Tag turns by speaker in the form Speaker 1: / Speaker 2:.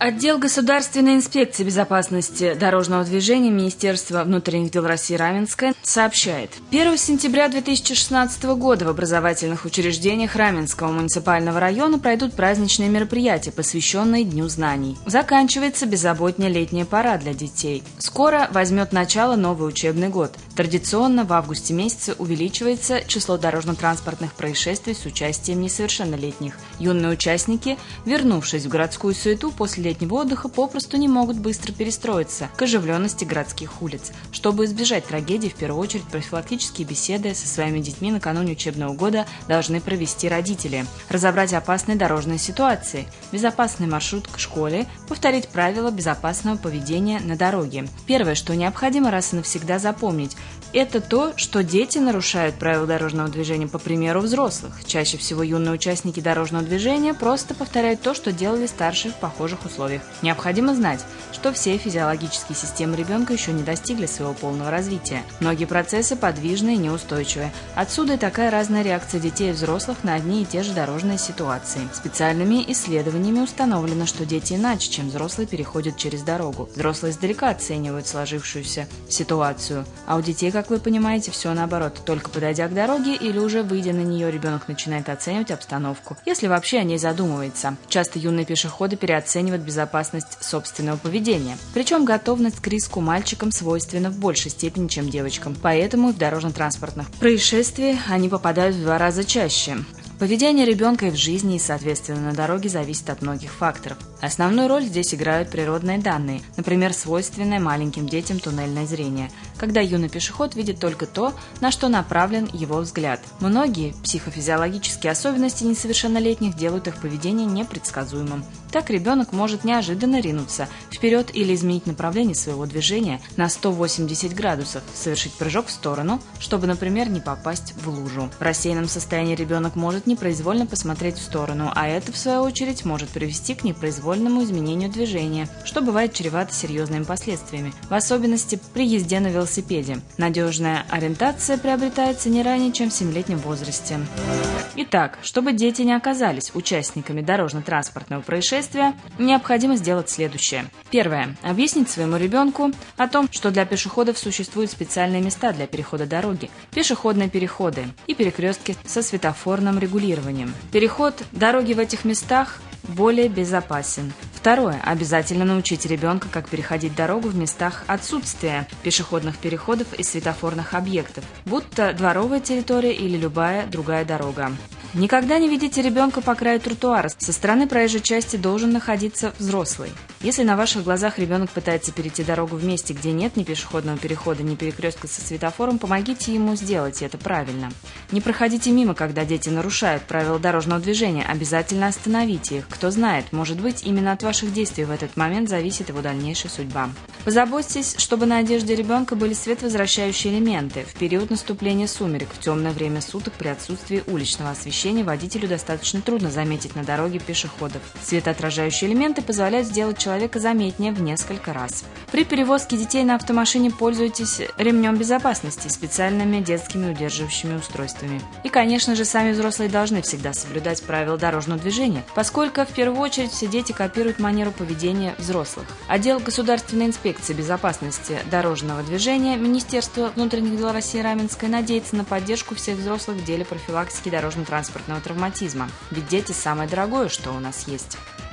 Speaker 1: Отдел Государственной инспекции безопасности дорожного движения Министерства внутренних дел России Раменское сообщает. 1 сентября 2016 года в образовательных учреждениях Раменского муниципального района пройдут праздничные мероприятия, посвященные Дню знаний. Заканчивается беззаботная летняя пора для детей. Скоро возьмет начало новый учебный год. Традиционно в августе месяце увеличивается число дорожно-транспортных происшествий с участием несовершеннолетних. Юные участники, вернувшись в городскую суету после летнего отдыха, попросту не могут быстро перестроиться к оживленности городских улиц. Чтобы избежать трагедий, в первую очередь профилактические беседы со своими детьми накануне учебного года должны провести родители. Разобрать опасные дорожные ситуации, безопасный маршрут к школе, повторить правила безопасного поведения на дороге. Первое, что необходимо раз и навсегда запомнить, это то, что дети нарушают правила дорожного движения по примеру взрослых. Чаще всего юные участники дорожного движения просто повторяют то, что делали старшие в похожих условиях. Необходимо знать, что все физиологические системы ребенка еще не достигли своего полного развития. Многие процессы подвижны и неустойчивы. Отсюда и такая разная реакция детей и взрослых на одни и те же дорожные ситуации. Специальными исследованиями установлено, что дети иначе, чем взрослые, переходят через дорогу. Взрослые издалека оценивают сложившуюся ситуацию, а у детей, как вы понимаете, все наоборот. Только подойдя к дороге или уже выйдя на нее, ребенок начинает оценивать обстановку, если вообще о ней задумывается. Часто юные пешеходы переоценивают безопасность собственного поведения. Причем готовность к риску мальчикам свойственна в большей степени, чем девочкам. Поэтому в дорожно-транспортных происшествиях они попадают в 2 раза чаще. Поведение ребенка и в жизни, и, соответственно, на дороге зависит от многих факторов. Основную роль здесь играют природные данные, например, свойственное маленьким детям туннельное зрение, когда юный пешеход видит только то, на что направлен его взгляд. Многие психофизиологические особенности несовершеннолетних делают их поведение непредсказуемым. Так ребенок может неожиданно ринуться вперед или изменить направление своего движения на 180 градусов, совершить прыжок в сторону, чтобы, например, не попасть в лужу. В рассеянном состоянии ребенок может непроизвольно посмотреть в сторону, а это, в свою очередь, может привести к непроизвольному изменению движения, что бывает чревато серьезными последствиями, в особенности при езде на велосипеде. Надежная ориентация приобретается не ранее, чем в 7-летнем возрасте. Итак, чтобы дети не оказались участниками дорожно-транспортного происшествия, необходимо сделать следующее. Первое. Объяснить своему ребенку о том, что для пешеходов существуют специальные места для перехода дороги, пешеходные переходы и перекрестки со светофорным регулированием. Переход дороги в этих местах более безопасен. Второе. Обязательно научить ребенка, как переходить дорогу в местах отсутствия пешеходных переходов и светофорных объектов, будто дворовая территория или любая другая дорога. Никогда не ведите ребенка по краю тротуара. Со стороны проезжей части должен находиться взрослый. Если на ваших глазах ребенок пытается перейти дорогу в месте, где нет ни пешеходного перехода, ни перекрестка со светофором, помогите ему сделать это правильно. Не проходите мимо, когда дети нарушают правила дорожного движения. Обязательно остановите их. Кто знает, может быть, именно от ваших действий в этот момент зависит его дальнейшая судьба. Позаботьтесь, чтобы на одежде ребенка были световозвращающие элементы. В период наступления сумерек, в темное время суток, при отсутствии уличного освещения, водителю достаточно трудно заметить на дороге пешеходов. Светоотражающие элементы позволяют сделать человека заметнее в несколько раз. При перевозке детей на автомашине пользуйтесь ремнем безопасности, специальными детскими удерживающими устройствами. И, конечно же, сами взрослые должны всегда соблюдать правила дорожного движения, поскольку в первую очередь все дети копируют манеру поведения взрослых. Отдел Государственной инспекции безопасности дорожного движения Министерства внутренних дел России Раменское надеется на поддержку всех взрослых в деле профилактики дорожно-транспортного травматизма. Ведь дети – самое дорогое, что у нас есть.